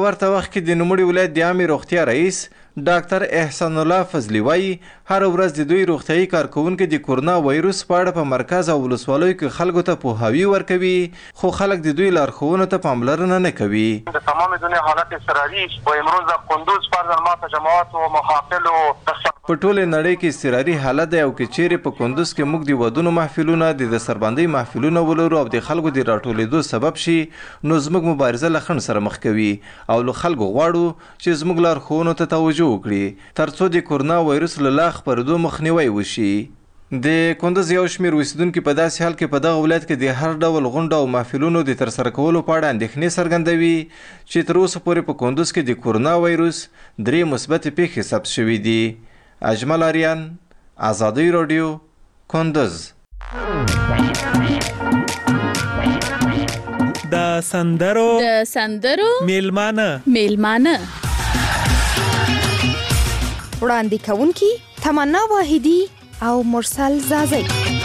ورته وخت کې د نوموړي ولایت د عامې روغتیا رئیس ډاکټر احسان الله فضلي وایي هر ورځ د دوی روغتیايي کارکوونکي د کورونا وایروس په اړه په مرکز او ولسوالیو کې خلکو ته پوهاوی ورکوي، خو خلک د دوی لارښوونو ته پاملرنه نه کوي. تمام دنیا حالت اضطراری و امروز در قندوز فرضاً ما تجمعات و محافل و په ټوله نړۍ کې اضطراري حالت دی او که چیرې په کندوز کې موږ د ودونو محفلونه د دستربندۍ محفلونه ولرو او د خلکو د راټولېدو سبب شي نو زموږ مبارزه له خنډ سره مخ کوي او له خلکو غواړو چې زموږ لارښوونو ته توجه وکړي ترڅو د کورونا وایروس له لا خپرېدو مخنیوی وشي. د کندوز یو شمېر اوسیدونکي په داسې حال کې په دغه ولایت کې د هر ډول غونډو او محفلونو د ترسره کولو په اړه اندېښنې څرګندوي چې تر اوسه پورې په کندوز کې د کورونا وایروس 3 مثبتې پیښې ثبت شوي دي. اجمل آریان، آزادی رادیو، کندوز. د سندرو میلمانه وړاندې کوونکي تمنا واحدی او مرسل زازی.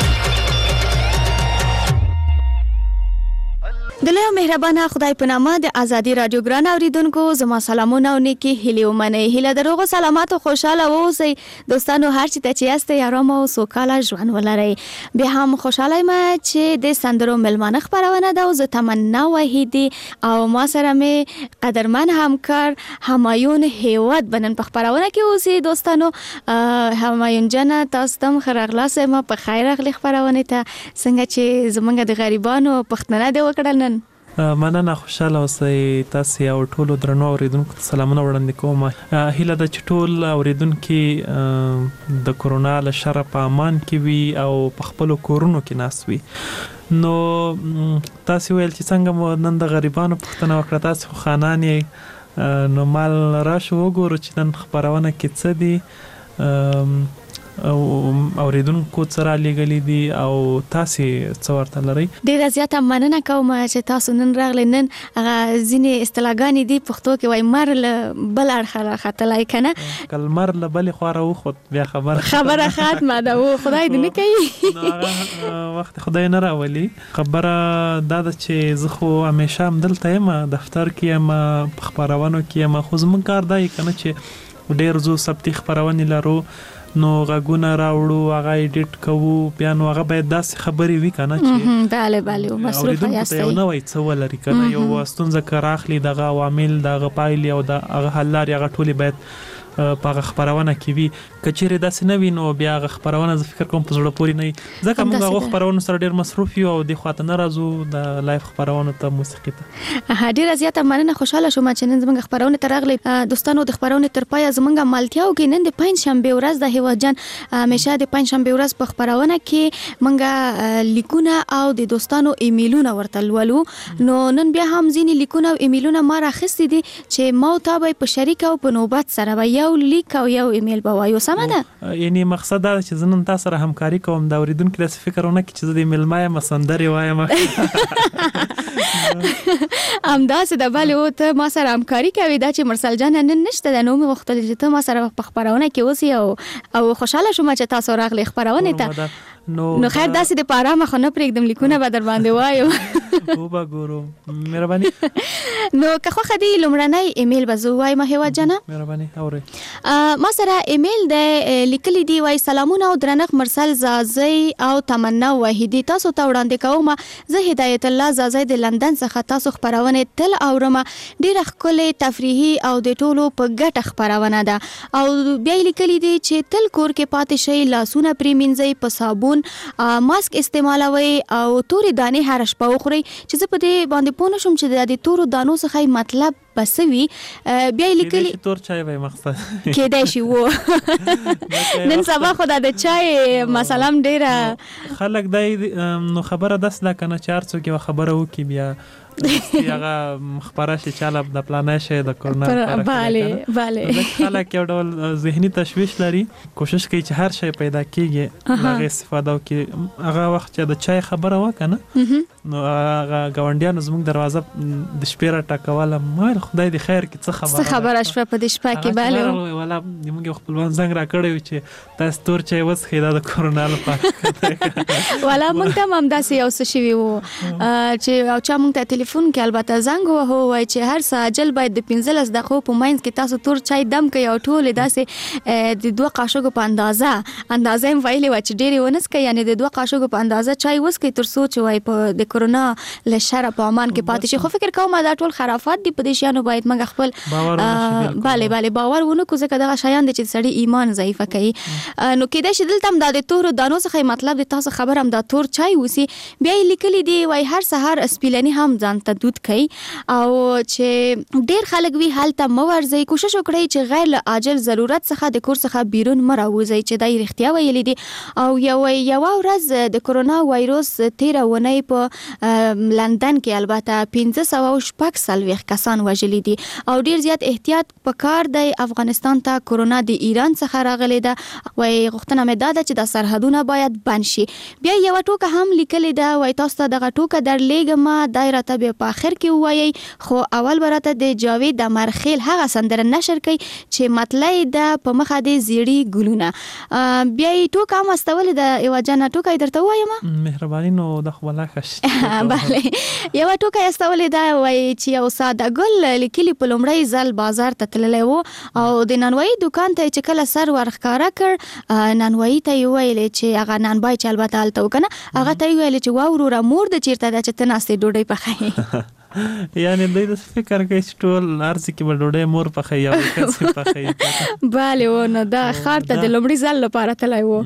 د لوی مهربانه خدای په نامه د ازادي رادیو ګران اوریدونکو زما سلامونه او نیکی هیلې ومنئ. هیله دروغ سلامات او خوشاله اوسئ دوستانو، هر چی ته چې یاستئ آرام او سوکاله ژوند ولرئ. بیا هم خوشاله یم چې د سندرو میلمانه خپرونه ده او زه تمنا واحدی او ما سره مې قدرمن همکار همایون هیواد بنن په خپرونه کې اوسئ. دوستانو همایون جان تاسو ته ښه راغلاست، ما په خیر راغلی خپرونه ته. څنګه چې زمونږ د غریبانو پښتنه دی وکړل نن مننه، خوشاله اوسئ. تاسو یو ټولو درنو اوریدونکو ته سلامونه وړاندې کوم. هیله ده چې ټول اوریدونکي د کورونا له شره په امان کې وي او په خپلو کورونو کې ناست وي. نو تاسو ویل چې څنګه مو نن د غریبانو پوښتنه وکړه، تاسو خو خانان یې، نو مال راشو وګورو چې نن خپرونه کې څه دي اوریدونکو څه رالیږلي دي او تاسو څه ورته لرئ. ډیره زیاته مننه کوم چې تاسو نن راغلی. نن هغه ځینې اصطلاحګانې دي پښتو کې وایي مر له بل اړخه راختلی که نه، که لمر له بلې خوا راوخوت بیا خبره ختمه ده. و خدای دې نه کوي وخت خدای نه راولي. خبره دا ده چې زه خو همیشه همدلته یم، دفتر کې یم، په خپرونو کې یم، خو زموږ کار دا یې که نه چې ډېر زو ثبتي خپرونې لرو نو غږونه راوړو، هغه ایډیټ کوو، بیا نو هغه باید داسې خبرې وي که نه چې بله مصروفه یاستئ، یو نوی څه ولري که نه، یو ستونزه که راخلي دغه عوامل، دغه پایلې او دغه حل لارې هغه ټولې باید په هغه خپرونه کې وي. که چیرې داسې نه وي نو بیا هغه خپرونه زه فکر کوم په زړه پورې نه وي، ځکه موږ هغو خپرونو سره ډېر مصروف یو او دې خواته نه راځو د لایف خپرونو ته، موسیقي ته. ډېره زیاته مننه، خوشحاله شوم چې نن زموږ خپرونې ته راغلی. دوستانو د خپرونې تر پایه زموږ ملتیاو کې نن د پنجشنبې ورځ د هیواد جان همیشه د پنجشنبې ورځ په خپرونه کې موږ لیکونه او د دوستانو ایمیلونه ورته لولو. نو نن بیا هم ځینې لیکونه او ایمیلونه ما راخیستي دي چې ما او تا به په شریک او په نوبت سره به یو لیک او یو ایمیل به وایو. سمه ده؟ یعنی مقصد دا چې زه نن تاسو سره همکاري کوم، د اورېدونکي داسې فکر ونه کړي چې زه د میلمه یم، سندرې وایم. همداسې ده. بلې او ته ما سره همکاري کوي، دا چې مرسل جان نن نشته ده، نو مې غوښتل چې ته ما سره په خپرونه کې اوسې او خوشحاله شوم چې تاسو راغلی خپرونې ته. نو خیر داسې د په ارامه خو نه پرېږدم، لیکونه به در باندې وایم. وبګورو مهرباني. نو که خوښه دي لومړنی ایمیل به زه ووایم هیواد جانه. مهرباني اورئ. ما سره ایمیل دی لیکلی دی، وایي سلامونه او درنښت مرسل زازی او تمنا واحدی، تاسو ته وړاندې کوم. زه هدایت الله زازی د لندن څخه تاسو خپرونه تل اورم، ډېره ښکلې تفریحي او د ټولو په ګټه خپرونه ده. او بیا لیکلی دی چې تل کور کې پاتې شئ، لاسونه پرېمینځئ، په صابون ماسک استعمالوي او تورې دانې هر شپه وخورئ. چې زه په دې باندې پوه نه شوم چې د تورو دانو څخه مطلب بسوي. بیا لیکلي تور چای وای مقصد کېدای شي و نن سبا خو د چای مثلا ډېره خلک دی نو خبره داس دا کنه چې هر څوک یو خبره وکي بیا هغه خبره شي چې د پلانای شي د کورونا. bale خلک یو ډول ذهني تشویش لري، کوشش کوي چې هر شی پیدا کیږي هغه استفاده وکړي. هغه وخت چې د چای خبره وکنه نو هغه ګاونډیانو زموږ دروازه د شپې را ټکوله، ما خدای دې خیر کې څه خبره شوه په دې شپه کې. bale ولا موږ خپلوان زنګ را کړی چې تاسو تور چای وڅښئ دا د کورونا لپاره. ولا موږ ته هم داسې یو څه شوي و چې چا موږ ته ټلیفون کې البته زنګ وهو وای چې هر ساجل باید د 15 دقیقو په ماینس کې تاسو تور چای دم کوي او ټول داسې د 2 قاشقو په اندازه هم ویلې و چې ډېری ونس کوي یعنی د 2 قاشقو په اندازه چای وسکي تر څو چې وای په د کورونا له شر په امان کې پاتې شي. خو فکر کوم دا ټول خرافات دي په دې شیانو باید موږ خپل bale باور ونه کو ځکه دغه شیان د چې سړی ایمان ضعیفه کوي. نو کېدای شي دلته هم د تور دانو څخه مطلب د تاسو خبر هم د تور چای وسی بیا لیکلي دی وای هر سحر اسپیلنی هم ځان ته دود کوي او چې ډیر خلک وی حالت مورځي کوشش وکړي چې غیر له عاجل ضرورت څخه د کور څخه بیرون مراوځي چې دای رښتیا ویلي دي. او یو ورځ د کورونا وایروس 13 ونې په لندن کې البته 1540 کسان وژلي دي او ډیر زیات احتیاط پکار دی. افغانستان ته کورونا د ایران څخه راغلی ده وای غوښتنه مې ده چې د سرحدونه باید بند شي. بیا یو ټوکه هم لیکلې ده وای تاسو ته دغه ټوکه درلېږم دایره ته به په اخر کې وایي خو اول برته د جاوید د مرخیل هغه سندره نشر کوي چې مطلب ده په مخه د زیړی ګلونه. بیا ټوکه هم استولې ده یو جنا ټوکه درته وایم مهرباني نو د خپل خش bale یو ټوکه استولې ده وای چې یو ساده ګل لیکلي په لومړی ځل بازار ته تللی و او د نانوایی دکان ته چې کله سر ورخکاره کړ نانوایی ته ویل چې هغه نانبای چې البته الته وکنه هغه ته ویل چې واورو را مور د چیرته د چتناستې ډوډۍ پخای یعنی د فکر کوي چې ټول ارزي کې به ډوډۍ مور پخای یا کسي پخای bale و نو دا خاطر د لومړي ځل لپاره تلای و.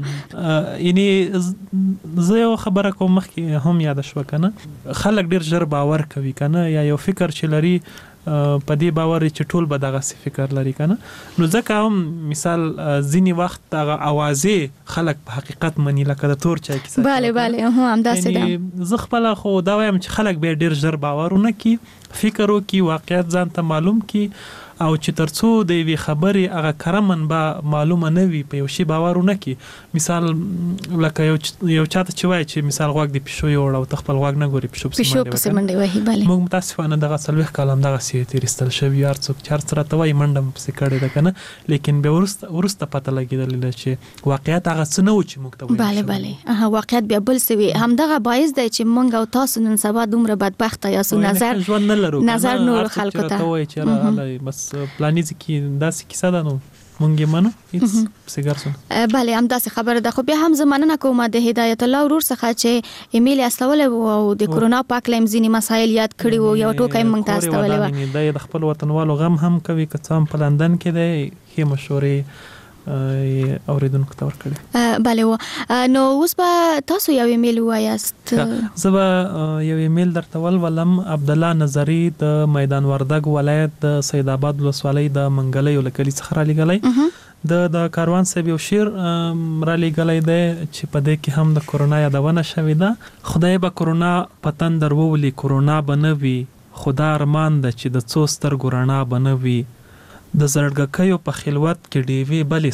یعنی زه یو خبره کوم مخکې هم یاد شو کنه خلک ډیر ژر باور کوي کنه یا یو فکر چې لري په دې باور چې ټول به دغه فکر لري کنه نو ځکه هم مثال ځینی وخت دغه اوازې خلک په حقیقت منی لکه د تور چای کیسه bale هم داسې ده. زه خپل خو دا وایم چې خلک به ډیر ژر باورونه کی فکر وکي واقعیت ځان ته معلوم کی او چې ترڅو د وی خبرې هغه کرمن با معلومه نه وي په یو شی باورونه کی مثال لکه یو چاته چې وای چې مثال غوږ دی پښو یو او تخپل غوږ نه ګوري پښو منډه وای bale موږ متاسفانه دغه سلوخ کلام دغه سیټ رستل شوی ارڅوک چار سره توای منډم پسې کړي ده کنه لیکن به ورسته پته لګیدل چې واقعیت هغه څه نه و چې موږ ته bale واقعیت بیا بل څه وي هم دغه باعث دی چې موږ او تاسو نن سبا دومره بدبخت یاسو نظر نور خلکو ته وای چې بس پلانیز کې داسې کیسه ده نو مونږ منو هیڅ سیګارسون bale هم داسې خبره ده. خو بیا هم زمانه کومه د هدایت الله ورور څخه چې ایمیل استول او د کورونا پاک لیم ځینی مسایل یاد کړی وو یو ټوکې مونږ ته استولې و د خپل وطنوالو غم هم کوي که څه هم په لندن کې دی هي مشورې اوریدونکو ته ورکړي bale نو اوس به تاسو یو ایمیل وایاست زه یو ایمیل درته ولولم. عبد الله نظری د میدان وردګ ولایت د سید آباد ولسوالۍ د منګلې ولکلي څخه را لګلای د کاروان صاحب یو شعر را لګلای دی چې په دې کې هم د کورونا یادونه شوې ده. خدای به کورونا پتن درولي کورونا بنوي خدا ارمان ده چې د څو سترګو رڼا بنوي د زړګکیو په خلوت کې ډیوی بلې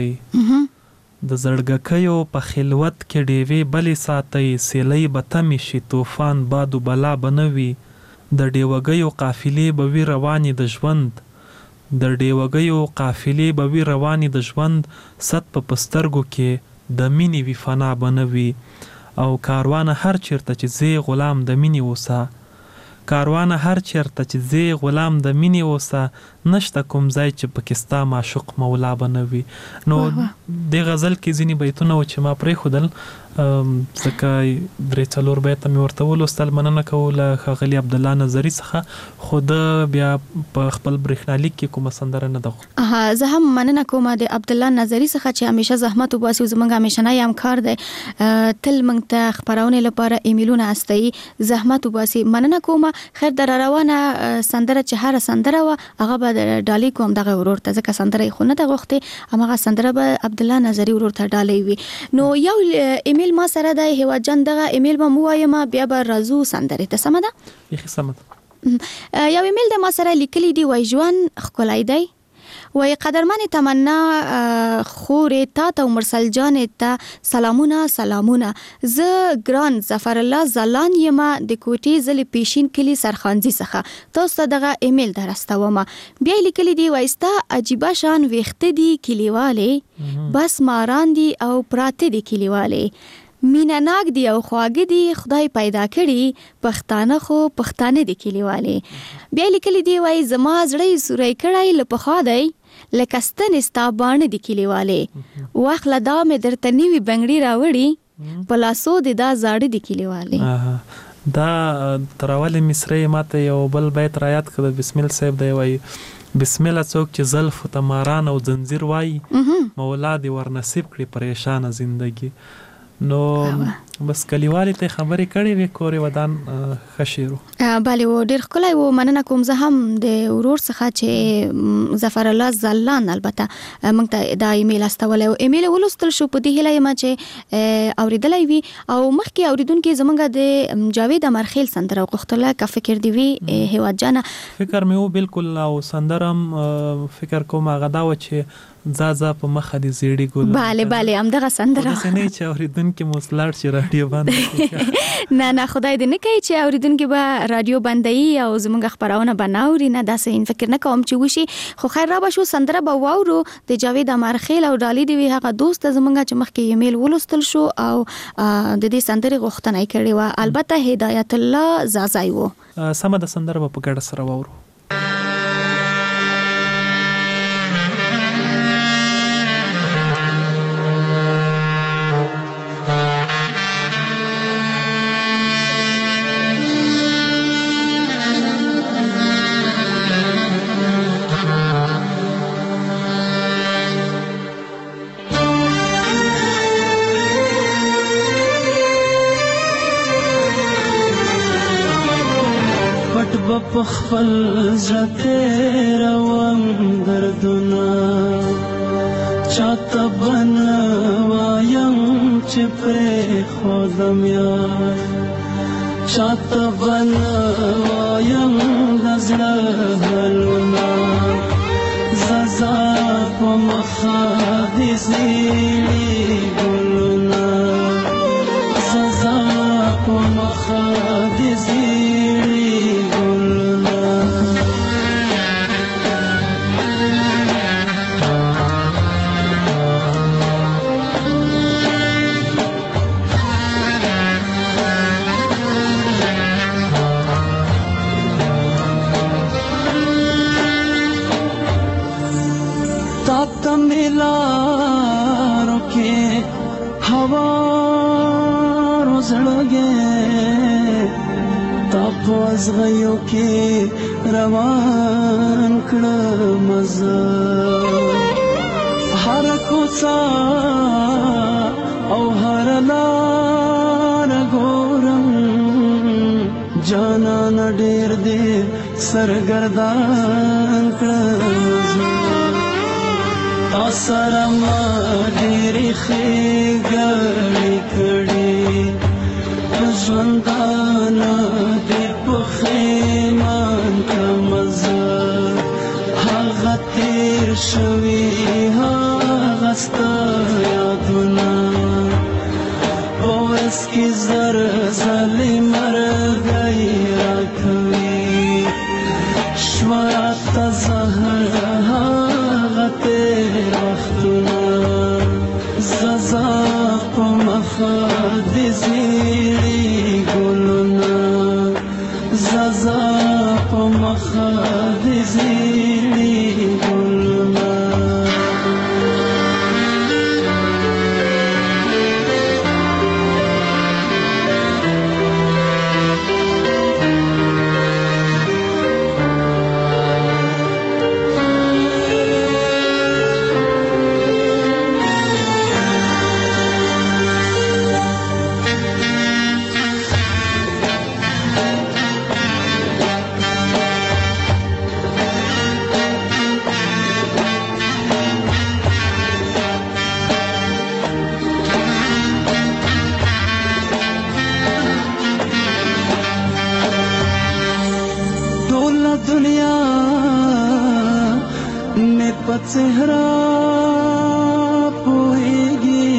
ساتي د زړګکیو په خلوت کې ډیوی بلې ساتي سیلۍ به تمې شي طوفان باد و بلا بنوي د ډیوګیو قافلې به وي روانې د ژوند د ډیوګیو قافلې به وي روانې د ژوند ست په پسترګو کې د مینې وی فنا بنوي او کاروان هر چیرته چې زی غلام د مینې وسه کاروان هر چیرته چې زی غلام د مینې وسه نشته کوم ځای چې پاکستا معشوق مولا بنوي. نو د غزل کې ځینی بیتونه و چې ما پرې خودل ځکه درې څلور بیت مې ورته ولوستل مننه کوله ښاغلي عبد الله نظری څخه خود بیا په خپل برېښنالیک کې کومه سندره نه ده. زه هم مننه کوم د عبد الله نظری څخه چې همیشه زحمت وباسي زمونږ همیشه نه یم کار دی تل موږ ته خبرونه لپاره ایمیلونه استي زحمت وباسي مننه کوم. خیر در روانه سندره چې هر سندره و هغه ډالي کوم دغه ورور ته ځکه سندره خو نه د غوښته هغه سندره به عبد الله نظری ورور ته ډالي وي. نو یو ایمیل ما سره د هوا جن دغه ایمیل به مو وایم بیا به رازو سندره ته سم ده یخي سم ده. یو ایمیل د ما سره لیکلی دی وای ژوند خولای دی وای قدرمن تمنا خورې تا ته مرسل جان ته سلامونه ز ګران ظفر الله زلان یما د کوټي زل پیشین کلی سرخانزي څخه تاسو دغه ایمیل درستوم. بیا لیکلی دی وایستا عجیب شان وخت دی کلیواله بس ماران دی او پراته دی کلیواله مینا ناک دی او خواږه دی خدای پیدا کړي پښتانه خو پښتانه دی کلیوالي بیا لیکلی دی وای زما زړه سورې کړای لپخوا دی لکه ستن ستا باندې دی کلیوالي واخله دا مې درته نیوي بنګړي راوړي په لاسو دی دا زاړه دی کلیوالي دا تراول مصری ماته یو بل بیت را یاد کړ بسم الله صاحب دی وای بسم الله څوک چې زلف تماران او زنجیر وای مولا دی ورنصیب کړي پریشان زندگی نو بس کلیوالي ته خبرې کړې وې کورې ودان خشیرو بله و ډېر ښکلی و مننه کوم زه هم د ورور څخه چې ظفر الله زلان البته موږ ته دا ایمیل استولی او ایمیل ولوستل شو په دې هیله یم چې اورېدلی وي او مخکې اورېدونکي زموږ د جاوید امرخیل سندره وغوښتله که فکر دې وي هیواد جانه فکر مې و بالکل او سندره هم فکر کوم هغه دا و چې زازا په مخه دي زیړی ګل bale همدغه سندره د سنې چې اوریدونکو مسلار چې رادیو باندې نه خدای دې نه کوي چې اوریدونکو به رادیو باندې او زموږ خبرونه بناوري نه داسې فکر نه کوم چې وشي خو خیر را به شو سندره به واورو د جاوید امرخیل او ډالۍ دی هغه دوست زموږ چې مخکې ایمیل ولوستل شو او د دې سندره غوښتنه کړې و البته هدایت الله زازای و سم د سندره په ګډه سره واورو خپل زړه روان دردونه چاته بنوایم چې پرې خودم یار چاته بنوایم د زړه حالونه زازا په مخه دې زیړي ګلونه زازا په مخه دې زیړي لارو کې هوا روزړګې تاسو ازغیو کې روان کړه مزه هر کوڅه او هر لار ګورم جانا ډېر دې سرګردان کړه سره ما ډېرې ښېګړې کړې ژوندانه دې پښېمان کړمه زه هغه تېر شوي هغه ستا یادونه په ورځ کې زر ځلې مرګی راکوي شوه راته زهر تیر وختونه زازا په مخه دې زیړي ګلونه زازا په مخه دې زیړي ګلونه دنیا میں پڅهرا پويږي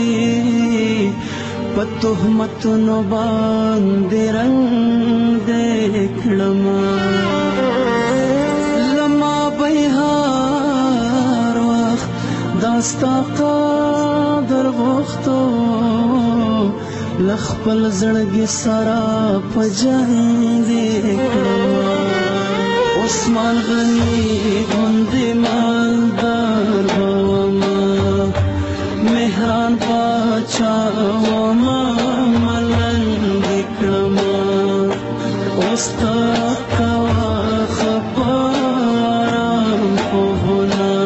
پتهمت نو باندې رنگ دکړم لما بهار وخت داستا قدر وختو لخپل زړګي سرا په جنگ دې کړم عثمان غني غوندې مالدار وما مهران پاچا وما ملنګ کړم اوستا کوا خبرم پوهنا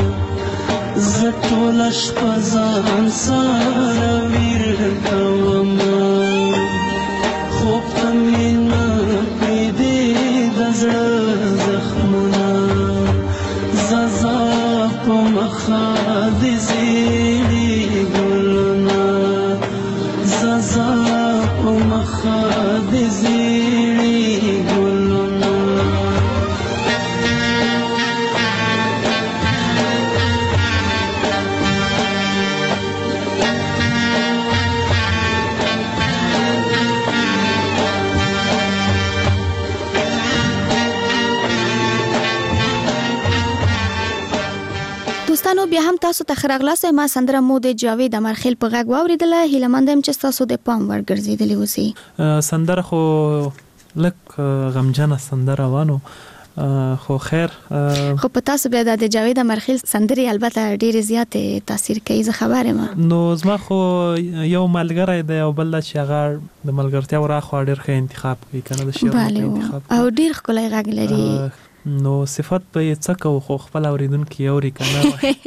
زټول شپزان سره ویر کوما خوب تمینا پیدې د زړه زخمونه زازا په مخه د زیړي ګلونه زازا په مخه د زیړي ګلونه دوستانو بیا هم تاسو ته خراغلاسه ما سندره مو د جاوید امرخیل په غږ واوریدله هیله مندم چې تاسو د پام ور ګرځیدلی اوسئ سندره خو لک غمجنه سندره وانه خو خیر خو په تاسو بیا د جاوید امرخیل سندري البته ډیر زیات تاثیر کوي زه خبره ما نو زما خو یو ملګری دی او بل چې هغه د ملګرتیا ورا ډیر ښه انتخاب کوي کنه د شعر انتخاب او ډیر ښکلی غږ لري نو صفات په څه کو خو خپل اوریدونکو یوري کنه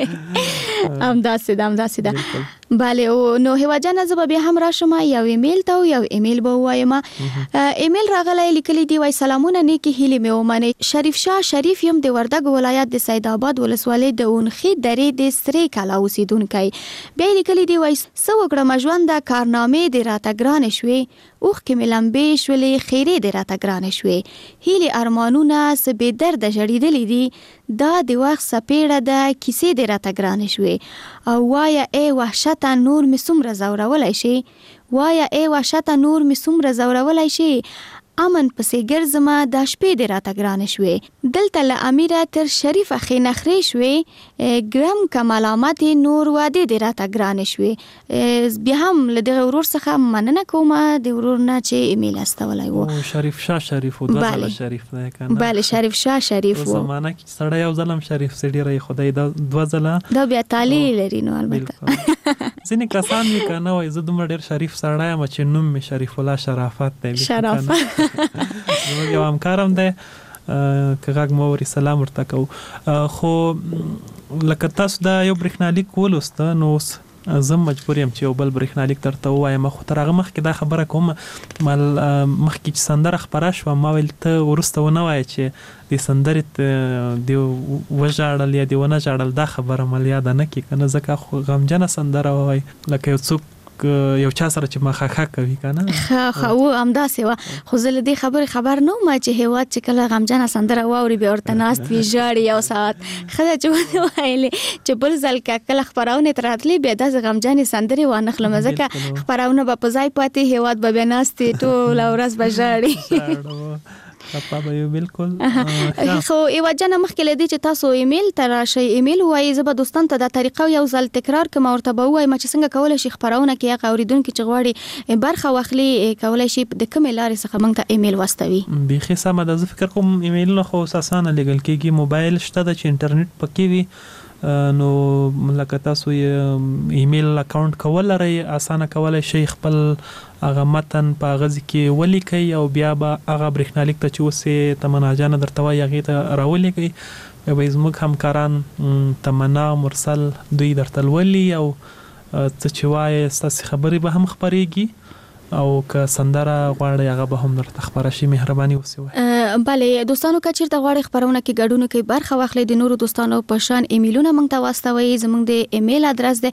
امداسه bale او نو هوا جان زب بیا هم را شم یو ایمیل ته یو ایمیل به وایم ایمیل راغلی لیکلی دی وای سلامونه نیکی هیله مې ومنه شریف شاه شریف یم د وردګ ولایت د سید آباد ولسوالۍ د اونخي درې د سری کلا اوسیدونکو بیا لیکلی دی وای سو وګړه ژوند د کارنامې د راتګران شوي اوخ کې ملمبې شولې خیره د راتګران شوي هیله ارمانونه سبه درد جړیدلې دي دا د وخت سپېړه د کیسې د راتګران شوي او وایا ای وحشت نور می څومره زورولای شي وایا ای وحشت نور می څومره زورولای شي امن پسې ګرځما د شپې د راتګران شوي دلته له امیره تر شریف اخی نخري شوي ګرام کمالامت نور واده د راتګران شوي بیا هم له دغه ورور څخه مننه کوم د ورور نه چې ایمیل استولای وو شریف شاه شریف او دغه شریف نه کنه bale شریف شاه شریف وو زمانہ کې سړی یو ظلم شریف سړي رہی خدای دا دوا ځله دا بیا تعالی لري نو البته ځینې کسان یې کنه وای زه دومره ډیر شریف سړی یم چې نوم می شریف الله شرافت دی شرافت یو همکارم دی که غږ مو ورې سلام ورته کو خو لکه تاسو دا یو برېښنالیک ولوسته نو زه مجبور یم چې یو بل برېښنالیک درته ووایم خو تر هغه مخکې دا خبره کوم مخکې چې سندره خپره شوه ما ویل ته وروسته ونه وایه چې د سندرې د وژاړل یا د ونه ژاړل دا خبره مل یاده نه کړي که نه ځکه خو غمجنه سندره ووایي لکه یو څوک یو چا سره چې مخه کوي کنه خو همداسې و خو زه له دې خبر نه ما چې هیواد چې کله غمجنه سندره واوري به ورته ناست وي ژاړي یو ساعت خدای چې وایي چې بل ځل کله خبرونه تراتلی به د غمجنې سندره وانخلم ځکه خبرونه به په ځای پاتې هیواد به ناست ټول ورځ به ژاړي خپه یو بالکل خو ایوا جن مخکې لدی چې تاسو ایمیل تر شي ایمیل وایي زه به دوستان ته د طریقو یو ځل تکرار کوم او ورته وایي چې څنګه کولای شي خبرونه کې اوریدونکو چې غواړي برخه واخلي کولای شي د کوم لارې څخه موږ ته ایمیل واستوي بيخي سم د فکر کوم ایمیل نه خو اساسانه لګل کېږي موبایل شته د انټرنیټ پکې وي نو لکه تاسو ایمیل اکاونټ کول لري اسانه کولای شي خپل هغه متن په غزي کې ولیکي او بیا به هغه برېښنالیک ته چې وسه تمنا جان درته وایي هغه ته راولېږي به زموږ همکاران تمنا مرسل دوی درته ولي او څه چې وایي ستاسو خبرې به هم خبرېږي او که سندره غواړي هغه به هم درته خبره شي مهرباني وسوي bale دوستانو که چیرته غواړي خبرونه کې ګډون کوي برخه واخلي د نورو دوستانو په شان ایمیلونه موږ ته واستوي زموږ د ایمیل ادرس دی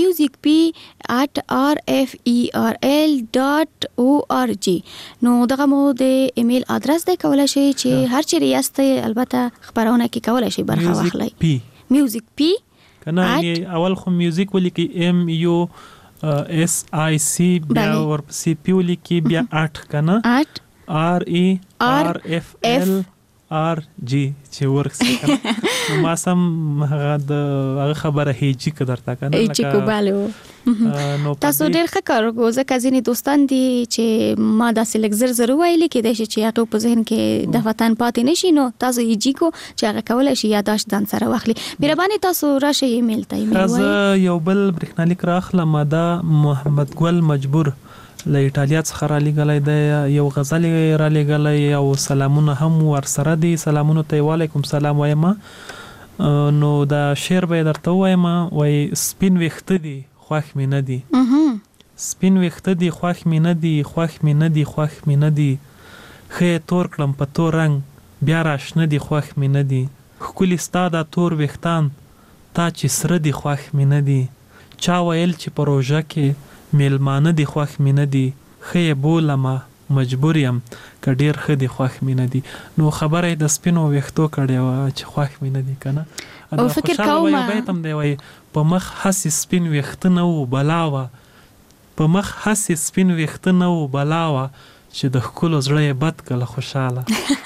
musicp@rferl.org نو دغه مو د ایمیل ادرس دی کولای شي چې هر چیرې یاست البته خبرونه کې کولای شي برخه واخلي musicp کنه اول خو میوزیک ولیکي MU SIC بیا ورپسې پیولی کې بیا 8 کنه RERFL RG چې ورکس کنه ما سم هغه خبره هیجی کدرتا کنه هیجی کو بالو تاسو ډیر ښه کار وکړو ځکه ځینې دوستان دي چې ما داسې لږ زر زر وایي کېدای شي چې اټو په ذهن کې د وطن پاتې نشي نو تاسو هیجی کو چې هغه کولای شي یاداشت ځان سره واخلي. مهرباني تاسو راشه ایمیل ته ایمیل وایي. یو بل برېښنالیک راخلم دا محمد ګل مجبور له ایټالیا څخه را لېږلی دی یو غزل را لېږلی او سلامونه هم ورسره دي. سلامونه ته وعلیکم سلام وایم. نو دا شعر به درته وایم وای سپین ویښته دي خوښ مې نه دي سپین ویښته دي خوښ مې نه دي خوښ مې نه دي خوښ مې نه دي ښه تور کړم په تور رنګ بیا راشنه دي خوښ مې نه دي ښکلي ستا دا تور ویښتان تا چې سره دي خوښ مې نه دي چا ویل چې په روژه کې میلمانه دي خوښ مې نه دي ښه یې بولمه مجبور یم که ډېر ښه دي خوښ مې نه دي. نو خبره یې د سپینو ویښتو کړې وه چې خوښ مې نه دي که نه. او فکر کوم یو بیت هم دی وایي په مخ هسې سپین ویښته نه و بلا وه په مخ هسې سپین ویښته نه و بلا وه چې د ښکلو زړه یې بد کړله خوشحاله.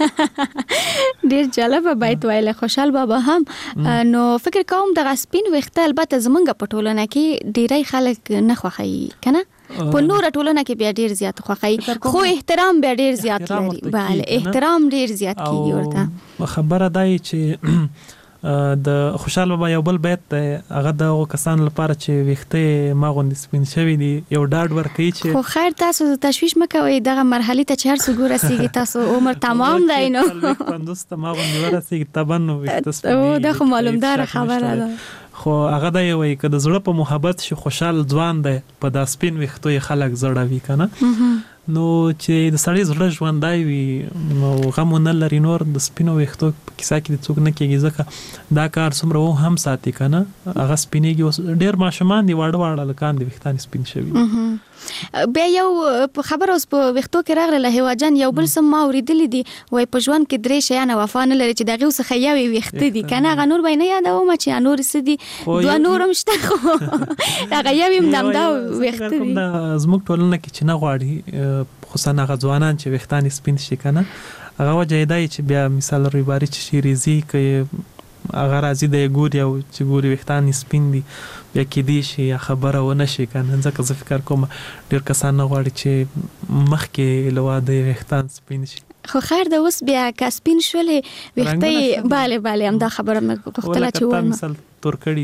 ډیر جالبه بیت ویله خوشحال بابا هم. نو فکر کوم دغه سپین ویښته البته زمونږ په ټولنه کې ډیری خلک نه خوښوي که نه په نور ټولنه کې بیا ډیر زیات خوښوي خو احترام بیا ډیر زیات لري. بله احترام ډیر زیات کیږي ورته. خبره دا چې د خوشحال بابا یو بل بیت دی هغه د کسانو لپاره چې ویښته ما غوندې سپین شوي دي یو ډاډ ورکوي چې خو خیر تاسو تشویش مه کوئ دغه مرحلې ته چې هر څوک ورسیږي تاسو عمر تمام دی نو 50 ته ما غوندې ورسیږي طبعا نو ویښته سپینېږي. دا خو معلومداره خبره ده خو هغه دا یې وایي که د زړه په محبت شي خوشحال ځوان دی په دا سپین ویښتو یې خلک زړوي که نه. نو چې د سړي زړه ژوندی وي نو غم ونه لري نور د سپینو ویښتو په کیسه کې د څوک نه کېږي ځکه دا کار څومره هم ساتي که نه هغه سپینېږي. اوس ډېر ماشومان دي واړه واړه هلکان دي ویښتان سپین شوي. بیا یو خبر اوس په ویښتو کې راغله هیوا جان یو بل څه ما اورېدلی دي وایي په ژوند کې 3 شیان وفا نه لري چې د هغې څخه یوې ویښته دي که نه هغه نور به یې نه یادوم چې نور څه دي دوه نور هم شته خو هغه یو هم همدا ویښته دي. زموږ ټولنه کې چې نه غواړي خصوصا هغه ځوانان چې ویښتان یې سپین شي که نه هغه وجه یې دا چې بیا مثال رویباري چې شیریزي که هغه راځي د ګوري او چې ګوري ویښتان یې سپین دي بیا کېدای شي یا خبره ونه شي که نه ځکه زه فکر کوم ډېر کسان نه غواړي چې مخکې له واده یې ویښتان سپین شي. خو خیر د اوس بیا که سپین شولې ویښته بله همدا خبره مې غوښتله چې ووایم مثال تور کړي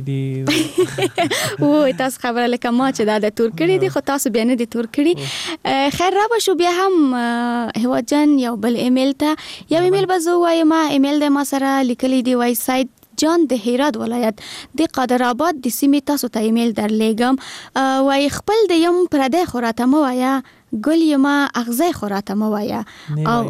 دي وای تاسو خبره لکه ما چې دا د تور کړي دي خو تاسو بیا نه دي تور کړي. خیر را به شو بیا هم هیوا جان یو بل ایمیل ته یو ایمیل به زه وایم ایمیل د ما سره لیکلی دی وای سایت جان د هرات ولایت د قادر آباد د سیمې تاسو ته ایمیل درلېږم وای خپل د یم پردی خو راته مه وایه ګل یما اغزی خو راته مه وایه او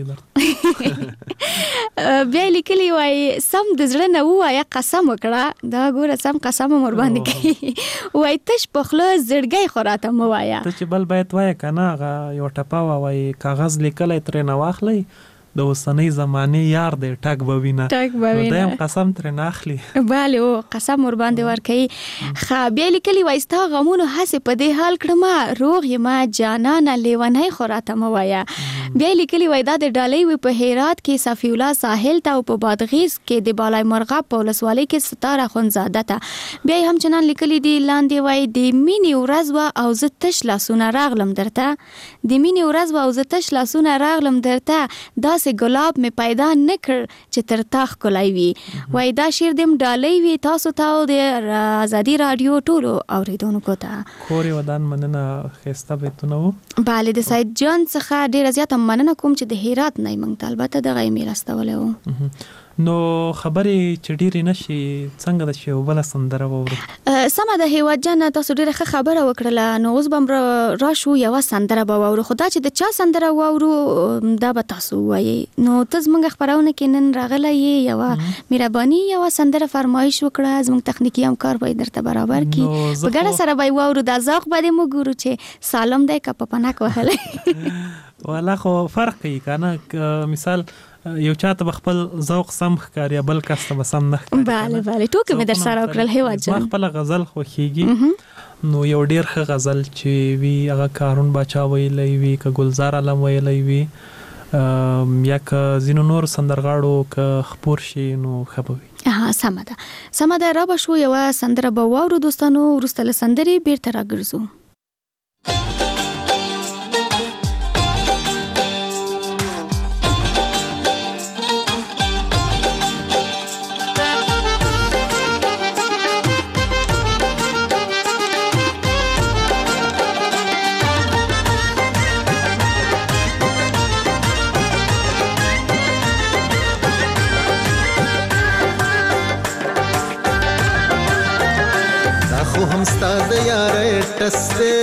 بیا لیکلی وای سم د زړه نه ووایه قسم وکړه دا ګوره سم قسم مور باندې کوي وای تش په خوله زړګی خو راته مه وایه ته چې بل بیت وایه که نه هغه یو ټپه وایي کاغذ لیکلی ترې نه واخلی د اوسنۍ زمانې یار دی ټک به وینه نو دا هم قسم ترې نه اخلي. بله او قسم ور باندې ورکوي. بیا لیکلي وایي ستا غمونو هسې په دې حال کړمه روغ یمه جانانه لیونی خو راته مه وایه. بیا لیکلي وایي دا د ډالۍ وي په هرات کې صفي الله ساحل ته او په بادغیس کې د بالای مرغاب په ولسوالۍ کې ستاره اخندزاده ته. بیا یې همچنان لیکلي دي لاندې وایي د مینې ورځ وه او زه تش لاسونه راغلم درته د مینې ورځ وه او زه تش لاسونه راغلم درته داسې ګلاب می پیدا نکړ چې تر تا ښکلی وي. وای دا شعر دې هم ډالۍ وي تاسو ته او د ازادي راډیو ټولو اوریدونکو ته. کور ودان مننه ښایسته بیتونه وو. بله د سید جان څخه ډېره زیاته مننه کوم چې د هرات نه یې موږ ته البته دغه ایمیل استولی و. نو خبرې چې ډېرې نشي څنګه ده چې یو بله سندره واورو؟ سمه ده هیواد جان تاسو ډېره ښه خبره وکړله نو اوس به هم راشو یوه سندره به واورو خو دا چې د چا سندره واورو دا به تاسو ووایئ. نو ته زموږ خپرونه کې نن راغلی یې یوه مهرباني یوه سندره فرمایش وکړه زموږ تخنیکي همکار به یې درته برابر کړي په ګډه سره به یې واورو دا ذوق به دې موږ ګورو چې سالم دی که په پنک وهلی والا خو فرق کوي که نه مثال یو چاته به خپل ذوق سم ښکاري بل کس ته به سم نه ښکاري. بله بله ټوکې مې در سره وکړل هیواد جان. ما خپله غزل خوښیږي نو یو ډېر ښه غزل چې وي هغه کارون باچا ویلی وي که ګلزار علم ویلی وي یا که ځینو نور سندرغاړو که خپور شي نو ښه به وي. سمه ده را به شو یوه سندره به واورو دوستانو، وروسته له سندرې بیرته راګرځو. ستا د یارې ټس دی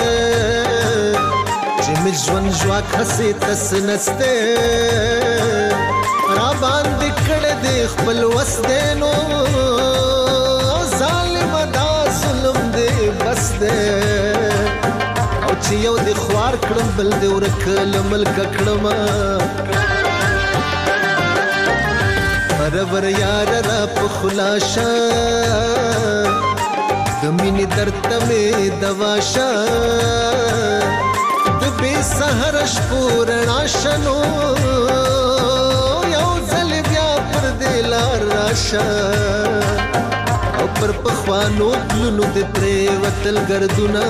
چې مې ژوند ژواک هسې تس نستی را باندې کړی دی خپل وس دی نو ظالمه دا ظلم دی بس دی او چې یو دی خوار کړم بل دی ورک له ملکه کړمه برابر یار را په خلاشه د مینې درد ته مې دوا شه د بې سهره شپو رڼا شه نو یو ځل بیا پر دې لار راشه او پر پخوانو پلونو دې پرېوتل ګردونه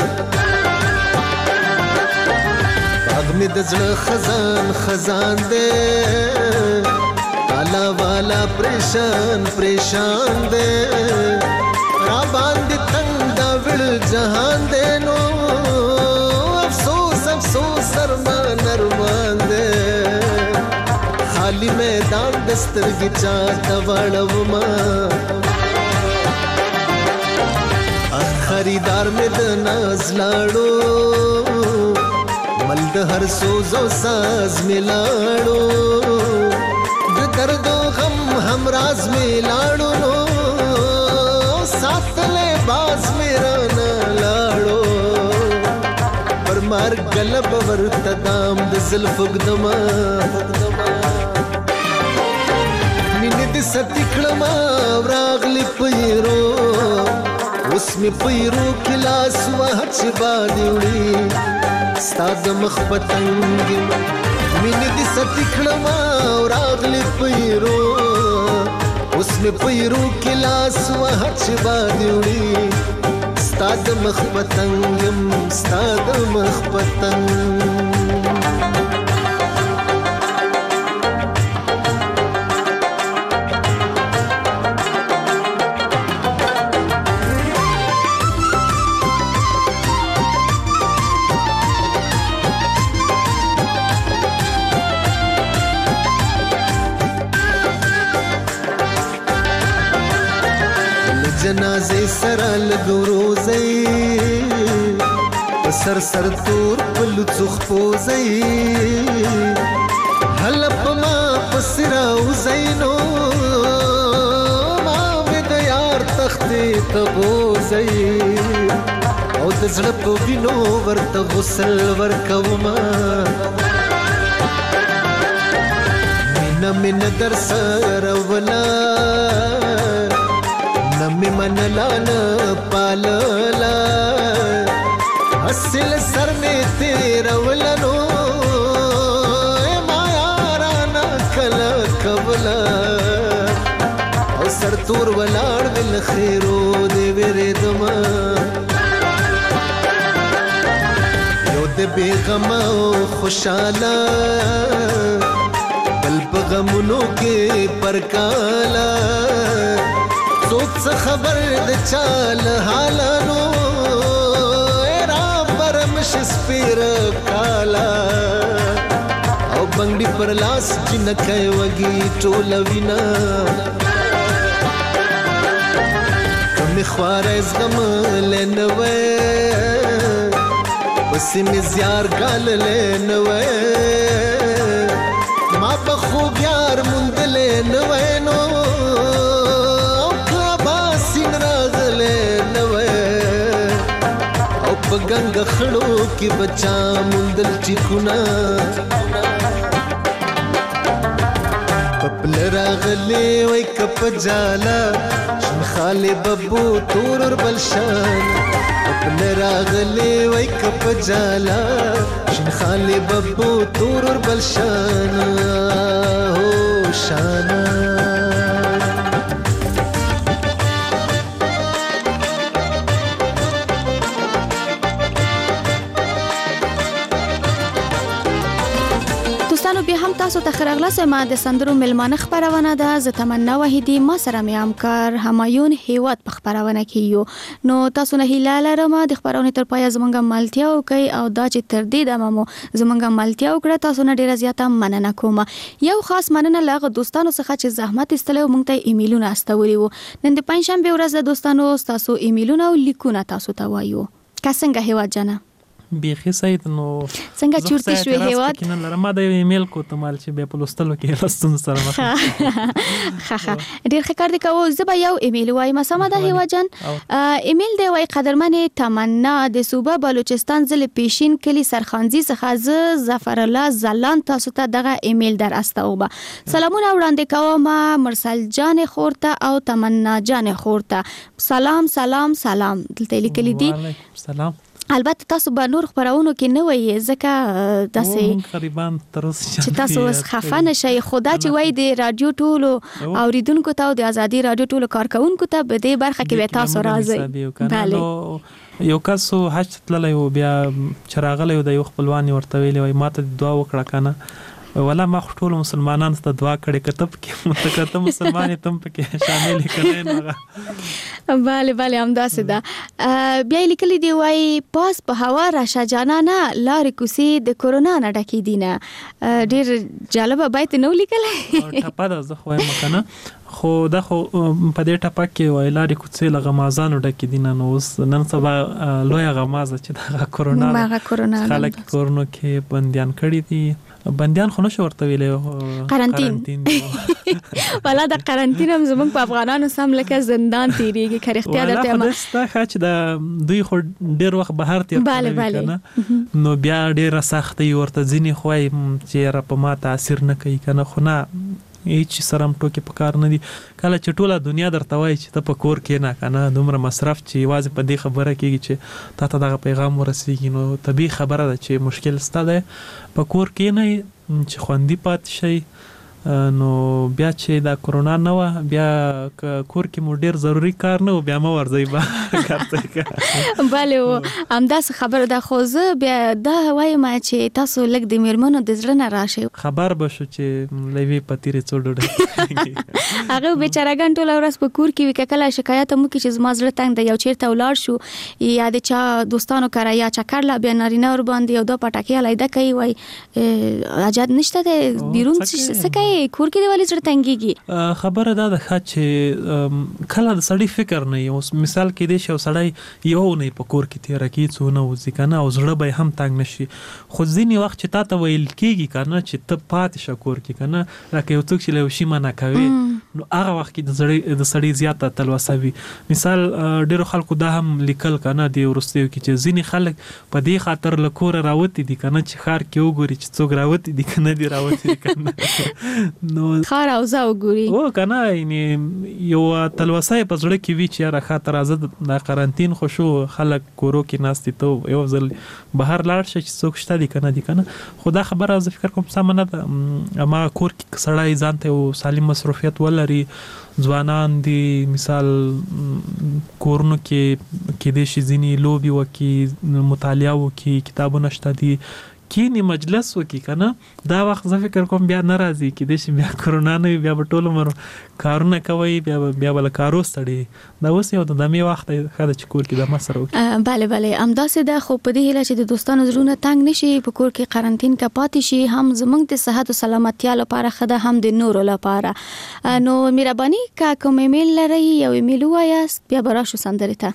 باغ مې د زړه خزان خزان دی تالا والا پریشان پریشان دی را باندې تنگ دا وړ جهان دی نو افسوس افسوس ارمان ارمان دی خالی میدان د سترګې چاته واړومه خریدار مې د ناز لاړو مل د هر سوز او ساز مې لاړو د درد او غم همراز مې لاړو نو ساتلے باز میرا نا لاړو پر مار گلب ورتدام د زلف گدما مینه د ستکړما راغلی پیرو اوس می پیرو کلاس وهچ بادوړي ستاد مخ پتنګ مینه د ستکړما راغلی پیرو اوس می پیرو کلاس وهچ بادوړي ستاد مخ پتنګم ستاد مخ پتنګ جنازه سره لګوروزي سر سر تور پلوڅ خپوزي حلپ ما پسراو زینو ما د یار تختې تبوزي او د زړه په وینو ورته غسل ورکوما مینا در سره ولا نمی منلا نا پاللا اصل سر میں تیرا ولنو ما یارانا کلا کبلا او سر تور ولار دل خیرو دے ویرے دما یو دے بے غما خوشالا بل بغمونو کے پرکالا څوک څه خبر د چال حالانو را پرمش سپیر کالا او بنګړي پر لاس جنکه وږي ټوله وینا کمې خواره زغم لنوې پسې مې زیار ګال لنوې ما په خوب یار موندلې نوې نو گنگ خړو کې بچا مندل ټیکونا پپل راغلی وای کپ جالا شن خالی ببو تور اور بلشان پپل راغلی وای کپ جالا شن خالی ببو تور اور بلشان هو شانا دوستانو بیا هم تاسو ته خیرغله سم د سندرو ملمانه خبرونه ده ز تمنا وحیدی ما سره می همکار همایون هیواد په خبرونه کې یو نو تاسو نه هیله لرم د خبرونه تر پای زمونږ ملتیا او کوي او دا چې تر دې د مو زمونږ ملتیا او کړه تاسو نه ډیره زیاته مننه کوم یو خاص مننه لاغه دوستانو څخه چې زحمت استلو مونږ ته ایمیلونه استولي وو نن د پنځشنبه ورځ دوستانو تاسو ایمیلونه او لیکونه تاسو ته وایو کا څنګه هیواد جنا بیخي سید نو څنګه چورتي شوې هیواد کینه لرم دا ایمیل کو ته مال چې به پلوستلو کې لستون سره مخ ډیر ښه کار دی کوو زبا یو ایمیل وایم سم ده هیواد جان ایمیل دی وای قدرمن تمنا د صوبه بلوچستان ضلع پیشین کلی سرخانزي څخه ظفر الله زلان تاسو ته دغه ایمیل در استوبه سلامونه وړاندې کوم مرسل جان خورته او تمنا جان خورته سلام دلته لیکلي دي سلام البته تاسو به نور خبرونو کې نه وایي ځکه داسې قریبان تر اوسه چې تاسو اوس خفه نشئ خدا چې وایي د رادیو ټولو اوریدونکو ته او د ازادي رادیو ټولو کارکونکو ته به دې برخه کې به تاسو راځي بله یو کس حج تللی و بیا چراغلی و د یو خپلوان ورته ویلی وای ماته دعا وکړه کنه ولا ما ټول مسلمانانو ته دعا کړې کتب کې متکته مسلمان تم پکې شامل کړي نه bale همداسې ده بیا لیکلي دی وای پاس په هوا راشه جانانه لارې کوسي د کورونا نه ډکې دي نه ډیر جالبه بیت نو لیکلی ټپه ده زه خو وایم کنه خو دا خو په دې ټپه کې وای لارې کوڅې له غمازانو ډکې دي نه نو اوس نن سبا لوی غمازه چې د کورونا خلک کورونو کې بندیان کړي دي بندیان خو نشو ورته ویلې قرنطین ولا د قرنطین هم زموږ په افغانانو سم لکه زندان تیریږي کریختیا درته ما دا چې د دوی خو ډیر وخت بهر تیر کنه نو بیا ډیر سختي ورته ځینی خوای چې را په ما تاثیر نه کوي کنه خو نه هیڅ سرم ټوکی په کار نه دي کله چې ټوله دنیا درته وایي چې ته په کور کې نه کنه دومره مصرف چې واځي په دې خبره کېږي چې تا ته دغه پیغام ورسیږي نو طبيعي خبره ده چې مشکل ستاده په کور کې نه چې خوندې پات شي نو بیا چې دا کورونا نه و بیا کور کې مو ډیر ضروری کار نه و بیا مو ورځي با کارته bale همداس خبر ده خو زه بیا دا وایم چې تاسو لګ د میرمنو د زړه نه راشي خبر بشو چې لوي پتیرې څوډړ هغه بیچارهګان ټول ورځ په کور کې وکړه شکایت مو کې چې زما زړه تنگ دی یو چیرته ولاړ شو یا د چا دوستانو کرا یا چکر لا بیا نارینه ور باندې یو دوه پټکی لایده کوي وای اجازه نشته د بیرون څه کور کې دی ولې زړه تنګيږي خبره دا ده چې کله د سړی فکر نه یو مثال کې دی چې سړی یو نه په کور کې تیر کی څو نه وځي کنه او زړه به هم تنګ نشي خو ځینی وخت چې تا ته ویل کېږي کنه چې ته پات شکور کې کنه لکه یو څوک چې له شي منه کوي نو هغه وخت کې د سړی زیاته تلوسه وي مثال ډیرو خلکو دا هم لیکل کنه دی ورستیو کې چې ځینی خلک په دې خاطر له کور راوتی دي کنه چې خار کې وګوري چې څوک راوتی دي کنه دی راوتی کنه نو خار او زو ګوري او کنه یعنی یو تلوسه په زړه کې وی چې را خاطر ازد د قرنټین خو شو خلک کورو کې ناستي ته یو ځل بهر لاړ شي چې څوک شته دي کنه خدا خبره از فکر کوم سمنه ده اما کور کې سړی ځانته او سالم مصروفیت ولري ځوانان دي مثال کورونو کې د شي ځینی لوبي وکي مطالعه وکي کتابونه شته دي کینی مجلس وکي کنه دا وخت زه فکر کوم بیا ناراضي کې د شي بیا کورونا نه بیا په ټولو مر کارونه کوي بیا بل کارو ستړي دا اوس یو د دمه وخت خاله چې کور کې د مسر وکي bale همداسې ده خو په دې هله چې د دوستانو زړونه تنگ نشي په کور کې قرنټین کا پاتې شي هم زمونږ د صحت او سلامتیا لپاره خده هم د نورو لپاره نو مهرباني کا کوم ایمیل لري یو ایمیل وایاست بیا براشو سندره ته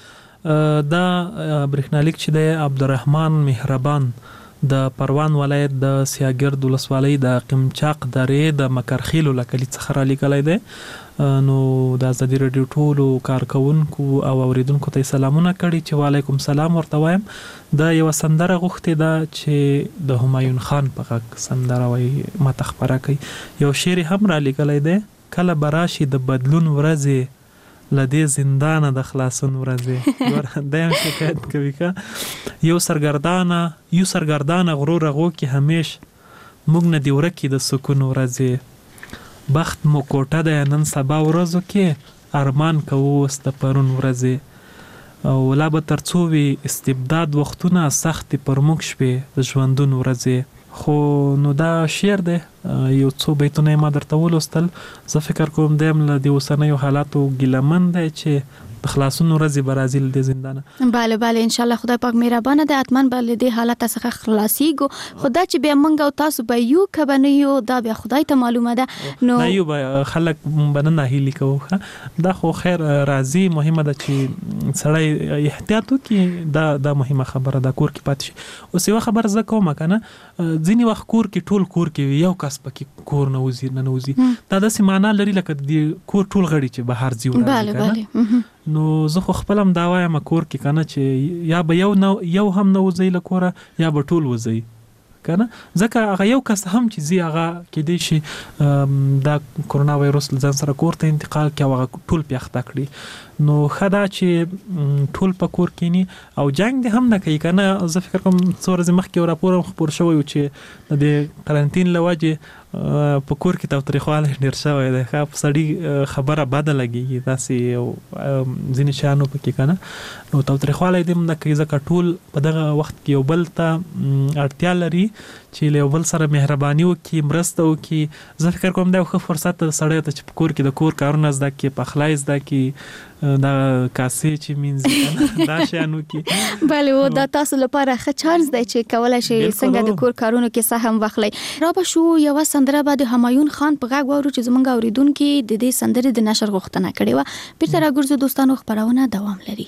دا برېښنالیک چې د عبدالرحمن مهربان د پروان ولایت د سیاګرد ولسوالۍ د قمچاق درې د مکرخیل لکلی څخه را لیکلای دی نو د ازادي رادیو ټولو کارکونکو او اوریدونکو ته سلامونه کړي چې وعلیکم سلام ورته وایم. د یو سندره غوښتې ده چې د همایون خان په غږ سندره وایي ماته خبره کوي. یو شعر هم را لیکلی دی: کله به راشي د بدلون ورځې لدې زندانه د خلاصون ورځې. دا هم شکایت کوي که یو سرګردانه غرور رغو کې همیش موږ نه دی ورکې د سکون ورځې. بخت مو کوټه دی نن سبا ورځو کې ارمان کوو اوس د پرون ورځې. او لا به تر څو وي استبداد وختونه سختې پر موږ شوې د ژوندون ورځې. خو نو دا شعر دی، یو څو بیتونه ما درته ولوستل. زه فکر کوم دی هم له د اوسنیو حالاتو ګیلمن دی چې د خلاصون ورځې به راځي له دې زندانه. بله بله انشاءالله خدای پاک مهربانه دی، حتما به له دې حالت څخه خلاصیږو. خو دا چې بیا موږ او تاسو به یو که به نه یو دا بیا خدای ته معلومه ده. نو نه یو به خلک به نه ناهیلي کوو، دا خو خیر راځي. مهمه ده چې سړی احتیاط وکړي، دا مهمه خبره ده. کور کې پاتې شي. اوس یوه خبره زه کوم که نه، ځینې وخت کور کې ټول کور کې یو کس پکې کور نه وځي، دا داسې معنا لري لکه د کور ټول غړي چې بهر ځي ورځي که نه. نو زه خو خپل هم دا وایم کور کې که نه چې یا به یو هم نه وځي له کوره یا به ټول وځي که نه. ځکه هغه یو کس هم چې ځي هغه کېدای شي دا کرونا وایرس له ځان سره کور ته انتقال کړي او هغه ټول پې اخته کړي. نو ښه ده چې ټول په کور کېني او جنګ دې هم نه کوي که نه. زه فکر کوم څو ورځې مخکې یو راپور هم خپور شوی و چې د قرنطین له وجې په کور کې تاوتریخوالی ډېر شوی دی. ښه سړي خبره بده لګېږي داسې ځینې شیانو پکې که نه. نو تاوتریخوالی دې هم نه کوي ځکه ټول په دغه وخت کې یو بل ته اړتیا لري چې له یو بل سره مهرباني وکړي، مرسته وکړي. زه فکر کوم دا یو ښه فرصت ده سړی ته چې په کور کې د کور کارونه زده کړي، پخلی زده کړي، دا کاسې چې مینځي دا شیان وکړي. بله و دا تاسو لپاره ښه چانس دی چې کولی شئ څنګه د کور کارونو کې سهم واخلئ. را به شو یوه سندره به د همایون خان په غږ واورو چې زموږ اوریدونکي د دې سندرې د نشر غوښتنه کړې وه. بیرته راګرځو دوستانو، خپرونه دوام لري.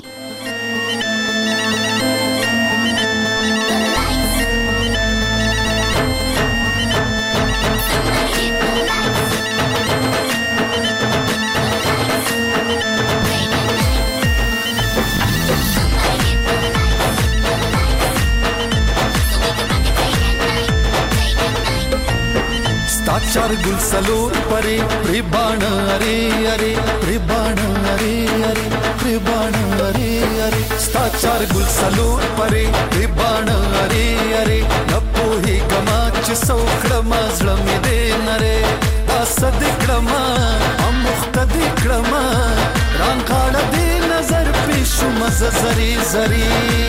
चार गुल सलोर परे प्रिबाण अरे अरे प्रिबाण अरे अरे प्रिबाण अरे अरे स्ता चार गुल सलोर परे प्रिबाण अरे अरे नपो ही गमाच सौखड़मा जलमी दे नरे तासद क्रमा हम मुख्तदी क्रमा रांगाड़ दे नजर पेशु मज जरी जरी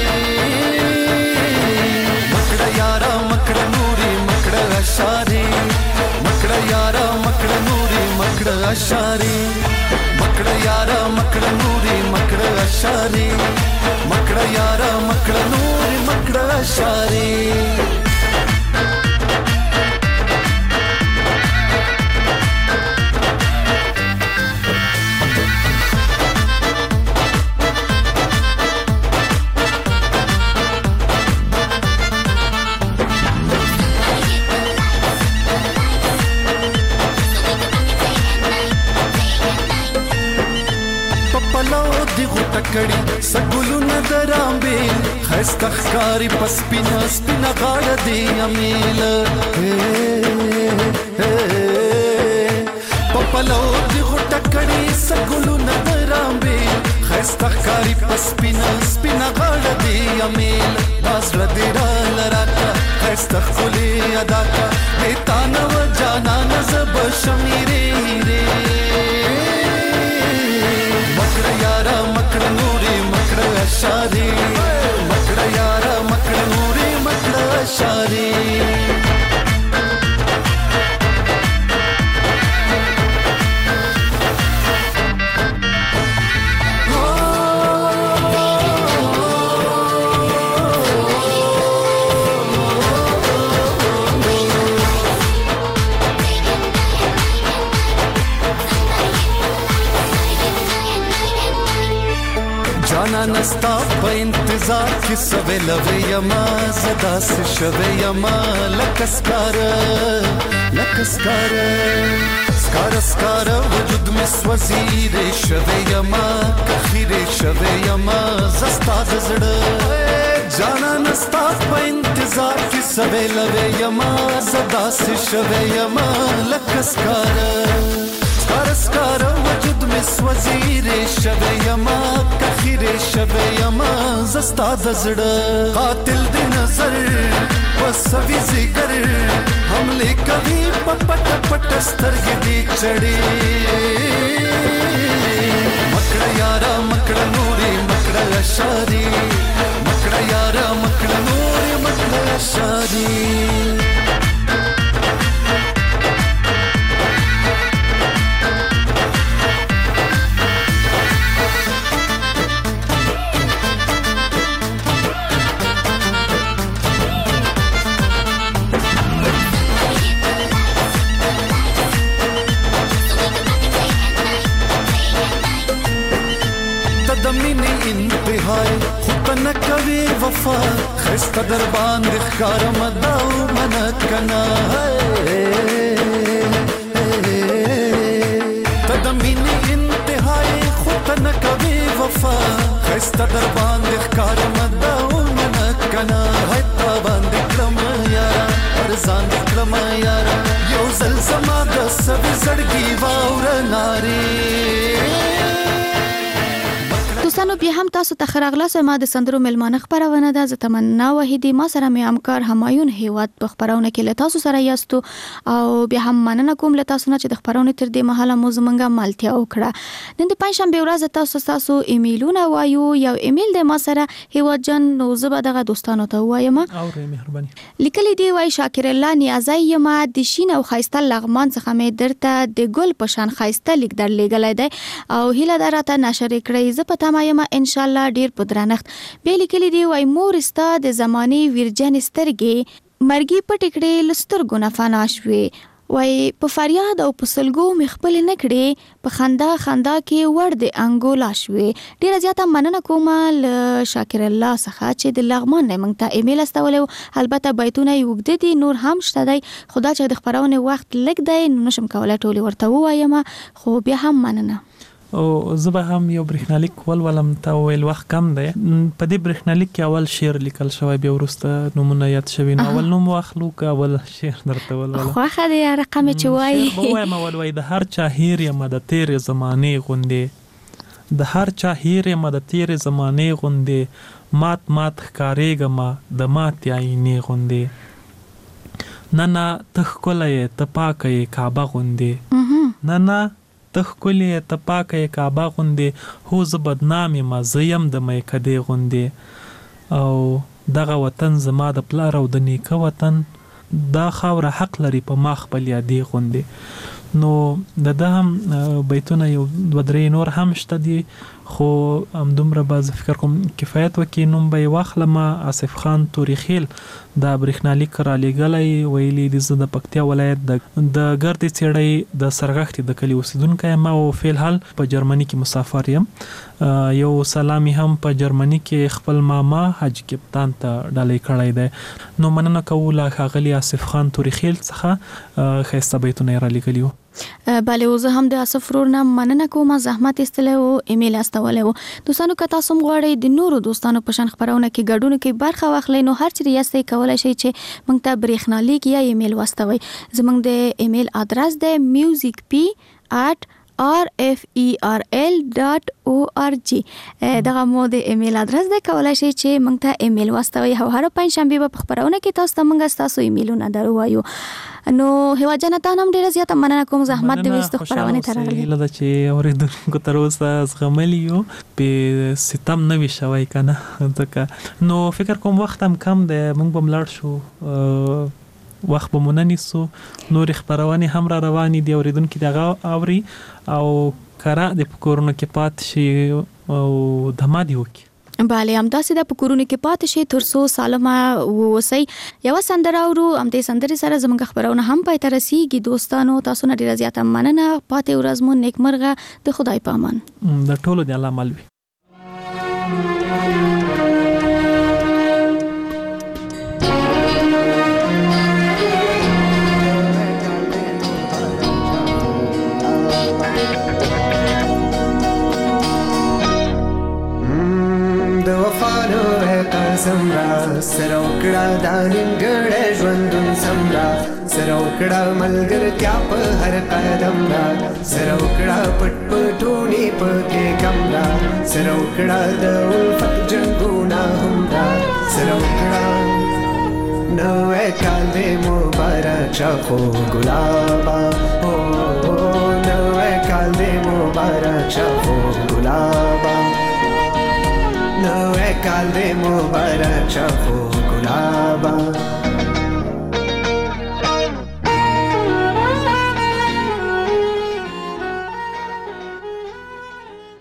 मकड़ा यारा मकड़ा नूरी मकड़ा अशारी मकड़ा यारा मकड़ा नूरी मकड़ा अशारी मकड़ा यारा मकड़ा नूरी मकड़ा अशारी मकड़ा यारा मकड़ा नूरी मकड़ा अशारी. کړي سګولو نظرامبه خسته ښکاری پسپینا سپینا غاړه دی امیل پپلو دی غټ کړي سګولو نظرامبه خسته ښکاری پسپینا سپینا غاړه دی امیل باز ردی را لراکا خسته خولي ادا کا دیتا نو جانا نزب شمیره مکڑا یارا مکڑا نوری مکڑا اشاری مکڑا یارا مکڑا نوری مکڑا اشاری. نستا په انتظار کې سوي لوي یما زدا سے شوي یما لکسکار سکار سکار وجود می سوزی ری شوی یما کخی ری شوی یما زستا زړه جانا نستا په انتظار کې سوي لوي یما زدا سي شوي یما لکه سکار سکار وجود می سوزی ری شوی یما کخی ری شوی یما زستا زړه قاتل دی نظر وسوي زګر حمله کوي پټ پټ سترګې دي چړې مکړه یارا مکړه نوري مکړه شادي مکړه یارا مکړه نوري مکړه شادي وفا خسته در باندې ښکارم داو منت کنا ته د مینې انتهای خو ته نه کوې وفا خسته در باندې ښکارم داو منت کنا تا باندې کړم یارا ارزان دې کړم یارا یو ځل زما د سوي زړګي واوره نارې دوستانو بیا هم تاسو ته خراغلاس ما د سندرو ملمانه خبرونه ده ز تمنا وحیدی ما سره مې همکار همایون هیواد په خبرونه کې له تاسو سره یاستو او بیا هم مننه کوم له تاسو نه چې د خبرونه تر دې مهاله مو زمونږه مالتیا وکړه نن د پنځشنبه ورځ تاسو ایمیلونه وایو یو ایمیل د ما سره هیواد جان نو زبا دغه دوستانو ته وایم او مهرباني لیکلي دی وای شاکر الله نیازی ما د شین او خایسته لغمان څخه مې درته د ګل پشان خایسته لیک در لګلای دی او هیله دراته نشر کړی ز پتا ما ان شاء الله ډیر پدرانخت به لیکلي دی وای مور استا د زماني ویرجن سترګې مرګي پټکړې لستر ګنا فناشوي وای په فریاد او په سلګو مخبل نکړې په خندا کې ور د انګولا شوي ډیر زیاته مننه کوم شاکر الله څخه چې د لغمان نه مونږ ته ایمیل استولو البته بیتونه یوګد دي نور هم شته دی خدا چې د خبرونه وخت لګ دی نشم کولای ټولي ورته وایم خو بیا هم مننه او زبا هم یو برېښنالیک ولولم تا ویل وخت کم دی په دې برېښنالیک کې اول شعر لیکل شوی بیا وروسته نومونه یاد شوی نو اول نوم واخلو که اول شعر درته ولولم خوښه دی رقم چې وایي وایم اول وای د هر چا هیر یم د تیرې زمانې غوندې د هر چا هیر یم د تیرې زمانې غوندې مات ښکارېږم د ماتې آینې غوندې نه ته ښکلی یې ته پاکه یې کعبه غوندې نه تخکلی ته پاکه کعبه غوندې هو زه بدنام یم زه یم د میکدې غوندې او دغه وطن زما د پلار او د نیکه وطن دا خاوره حق لري په ما خپل یادې غوندې نو د هم بیتونه یو دوه درې نور هم شته دي خو همدومره به زه فکر کوم کفایت وکړي نوم به یې واخلم آصف خان توریخیل دا برېښنالیک رالیږلی ویلي دي زه د پکتیا ولایت د ګردې څېړۍ د سرغښتې د کلي اوسېدونکی یم او فی الحال په جرمني کې مسافر یم یو سلامي هم په جرمني کې خپل ماما حج کپتان ته ډالۍ کړی دی نو مننه کوو له ښاغلي آصف خان توریخیل څخه ښایسته بیتونه یې رالیږلي وو بله زه هم د اسف ورور نه مننه کوم زحمت ایستلی او ایمیل استولی و دوستانو که تاسو هم غواړئ د نورو دوستانو په شان خپرونه کې ګډون کې برخه واخلئ نو هر چیرې یاستئ کولی شئ چې موږ ته برېښنالیک یا ایمیل واستوئ زموږ د ایمیل ادرس دی musicp@rferl.org دغه مو د ایمیل ادرس دی کولی شئ چې موږ ته ایمیل واستوئ او هر پنځشنبه په خپرونه کې تاسو ته موږ ستاسو ایمیلونه درو نو هیوا جنتا نام ډیره زیاته مننه کوم زحمت دې وستو خبرونه ترغلي لدا چې اوریدونکو تر اوسه زغملی یو په ستم نه وی شوی کنه ځکه نو فکر کوم وخت هم کم دی موږ به ملاړ شو وخت به موننی سو نور خبرونه هم را رواني دي اوریدونکو دغه اوري او کرا د کورونو کې پات شي او دمادي وکي بله همداسې د پکورونو کې پاتې شي تر څو سالمه ووسئ یو سندره اورو هم دې سندرې سره زموږ خبرونه هم پای ته رسیږي دوستانو تاسو نه ډیره زیاته مننه پاتې ورځ مو نیکمرغه د خدای په امان د ټولو دی الله مل وي نو قسم را سره وکړه دا نیمګړی ژوندون سم را سره وکړه ملګرتیا په هر قدم را سره وکړه پټ پټونې پکې کم را سره وکړه د الفت جنګونه هم را سره وکړه نوې کال دې مبارک شه خو ګلابا نوې کال دې مبارک شه خو ګلابا نوې کال دې مبارک شه خو ګلابا